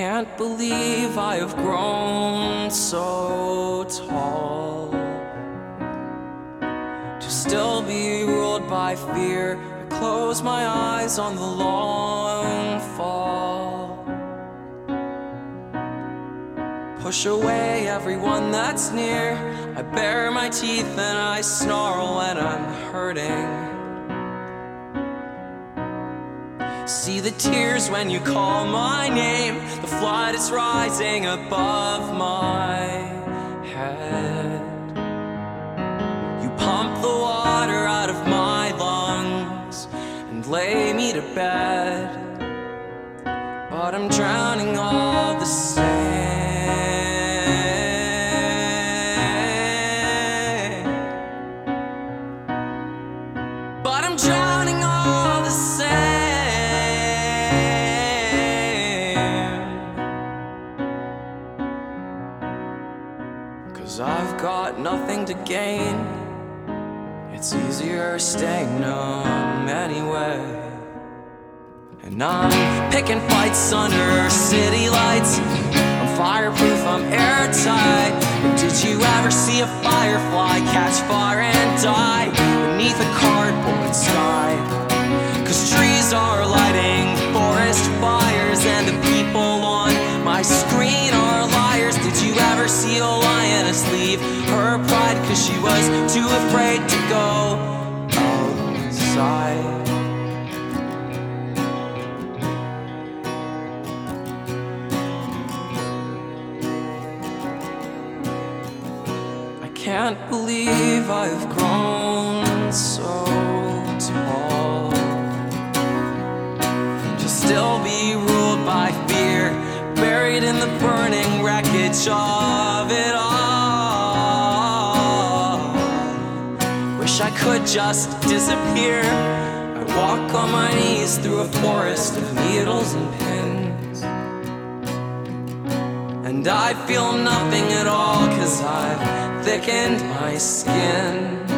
can't believe I have grown so tall to still be ruled by fear. I close my eyes on the long fall, push away everyone that's near. I bare my teeth and I snarl when I'm hurting. See the tears when you call my name. The flood is rising above my head. You pump the water out of my lungs and lay me to bed, but I'm drowning all the same. But I'm drowning all the same. 'Cause I've got nothing to gain. It's easier staying numb anyway. And I'm picking fights under city lights. I'm fireproof, I'm airtight. But did you ever see a firefly catch fire and die beneath a cardboard sky? 'Cause trees are lighting forest fires, and the people on my screen are liars. Did you ever see a lioness leave her pride 'cause she was too afraid to go outside? I can't believe I've grown so tall to still be ruled by fear, buried in the burning wreckage of it all. Wish I could just disappear. I walk on my knees through a forest of needles and pins, and I feel nothing at all 'cause I've thickened my skin.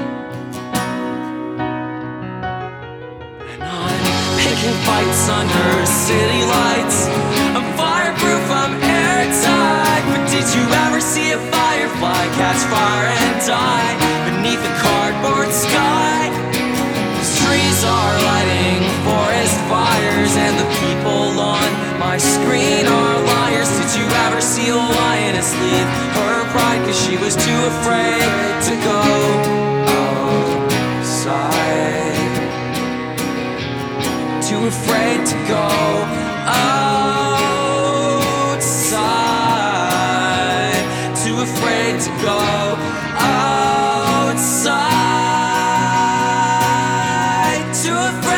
And I'm picking fights under city lights. I'm fireproof, I'm airtight. But did you ever see a firefly catch fire and die beneath a cardboard sky? These trees are lighting forest fires, and the people on my screen are liars. Did you ever see a lioness leave her pride 'cause she was too afraid to go outside? Too afraid to go outside. Too afraid to go outside. Too afraid.